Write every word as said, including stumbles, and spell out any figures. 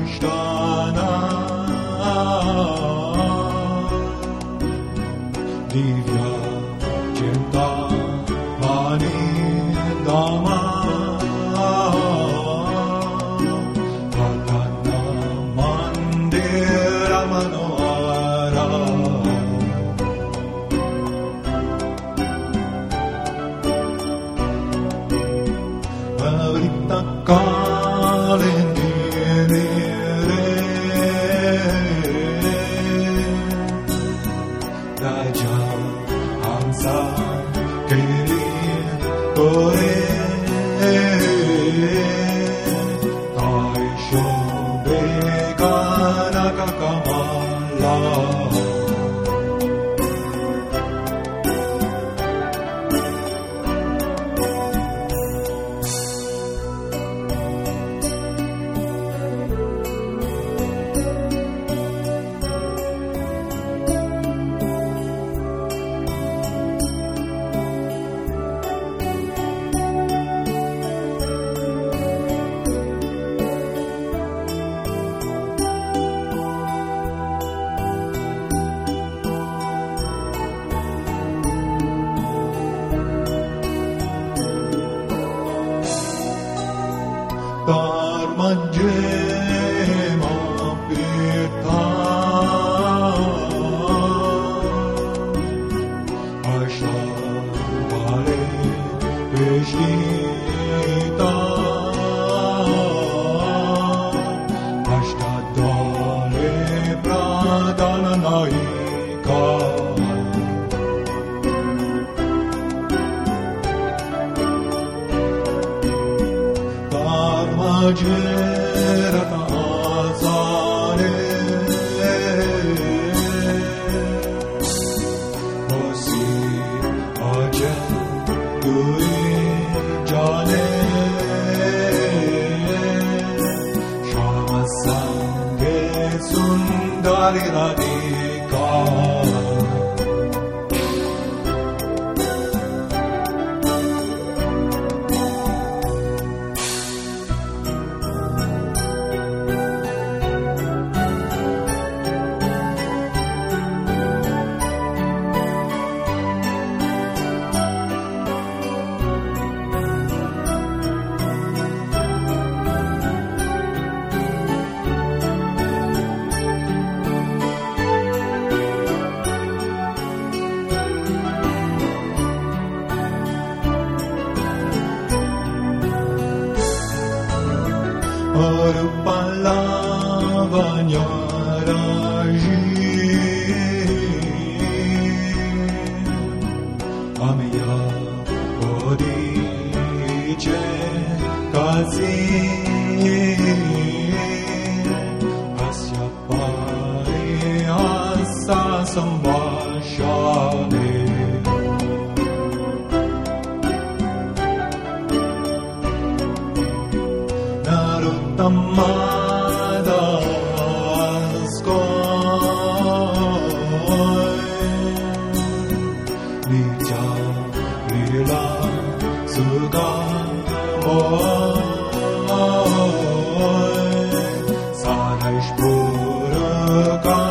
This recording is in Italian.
Ashtana Divya Chinta Mani Dama Bhatana Mandira Manohara Avrita Kalendire Raja Hamsa Kiri Kore Taisho Begana Kakamala Dharmajema Pirtha Ashavale Vishita Ashtadale Pradhananaika Jerata Azare Osi Ajen Dui Jane Shama Sange Sundari Radhika Or Palavanya Raji Amiya Bodhiche Kazi Asya Pari Asa Sambhashane Tamadas Koi Nitya Lila Sudha Moi Saraish Pura